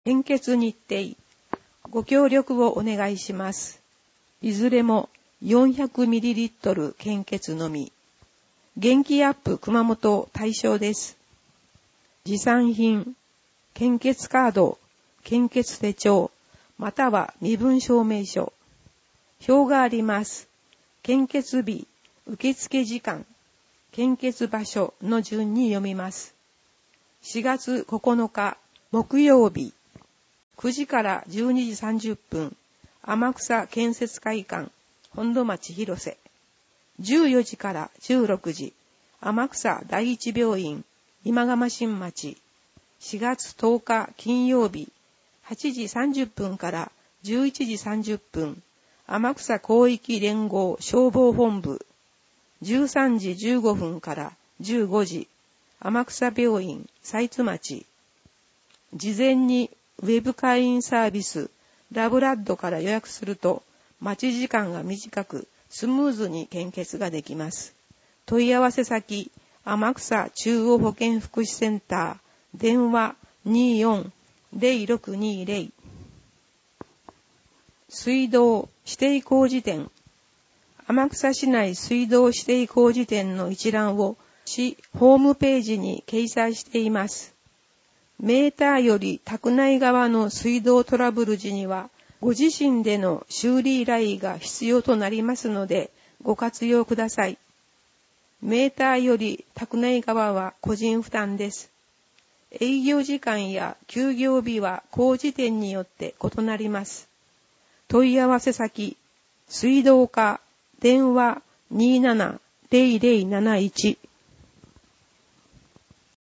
献血日程、ご協力をお願いします。いずれも 400ml 献血のみ。元気アップ熊本対象です。持参品、献血カード、献血手帳、または身分証明書。表があります。献血日、受付時間、献血場所の順に読みます。4月9日木曜日、9時から12時30分、天草建設会館、本土町広瀬。14時から16時、天草第一病院、今蒲新町。4月10日金曜日、8時30分から11時30分、天草広域連合消防本部。13時15分から15時、天草病院、財津町。事前にウェブ会員サービス、ラブラッドから予約すると、待ち時間が短く、スムーズに献血ができます。問い合わせ先、天草中央保健福祉センター、電話 24-0620。水道指定工事店。天草市内水道指定工事店の一覧を市ホームページに掲載しています。メーターより宅内側の水道トラブル時には、ご自身での修理依頼が必要となりますので、ご活用ください。メーターより宅内側は個人負担です。営業時間や休業日は工事店によって異なります。問い合わせ先、水道課、電話27-0071